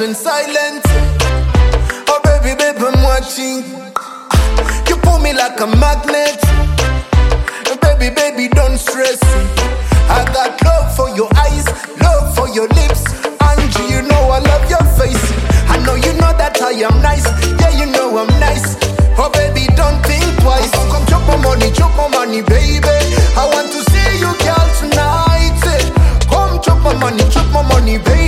went silent. Oh baby, baby, I'm watching. You pull me like a magnet. Baby, baby, don't stress. I got love for your eyes, love for your lips. Angie, you know I love your face. I know you know that I am nice. Yeah, you know I'm nice. Oh baby, don't think twice. Come chop my money, baby. I want to see you, girl, tonight. Come chop my money, baby.